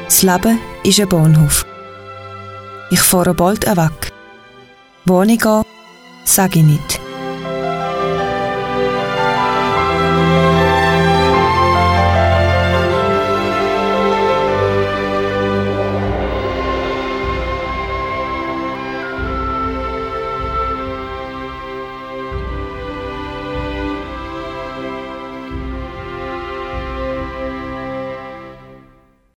Das Leben ist ein Bahnhof. Ich fahre bald weg. Wo ich gehe, sage ich nicht.